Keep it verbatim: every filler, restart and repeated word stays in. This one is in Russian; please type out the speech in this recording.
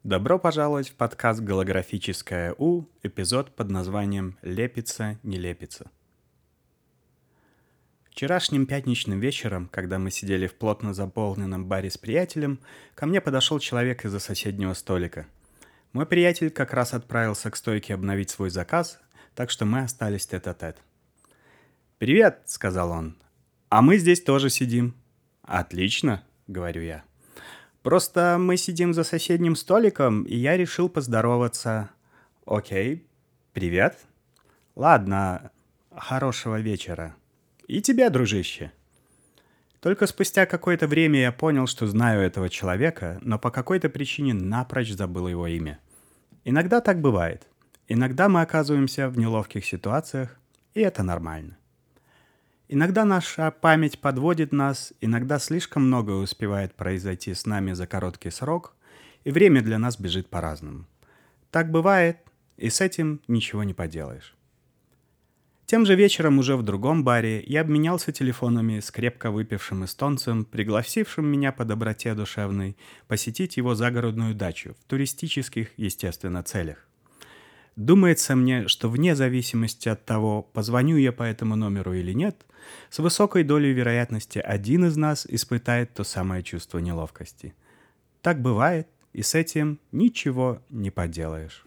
Добро пожаловать в подкаст «Голографическое У», эпизод под названием «Лепится, не лепится». Вчерашним пятничным вечером, когда мы сидели в плотно заполненном баре с приятелем, ко мне подошел человек из-за соседнего столика. Мой приятель как раз отправился к стойке обновить свой заказ, так что мы остались тет-а-тет. «Привет», — сказал он, — «а мы здесь тоже сидим». «Отлично», — говорю я. «Просто мы сидим за соседним столиком, и я решил поздороваться». «Окей, привет». «Ладно, хорошего вечера». «И тебе, дружище». Только спустя какое-то время я понял, что знаю этого человека, но по какой-то причине напрочь забыл его имя. Иногда так бывает. Иногда мы оказываемся в неловких ситуациях, и это нормально. Иногда наша память подводит нас, иногда слишком многое успевает произойти с нами за короткий срок, и время для нас бежит по-разному. Так бывает, и с этим ничего не поделаешь. Тем же вечером уже в другом баре я обменялся телефонами с крепко выпившим эстонцем, пригласившим меня по доброте душевной посетить его загородную дачу в туристических, естественно, целях. Думается мне, что вне зависимости от того, позвоню я по этому номеру или нет, с высокой долей вероятности один из нас испытает то самое чувство неловкости. Так бывает, и с этим ничего не поделаешь.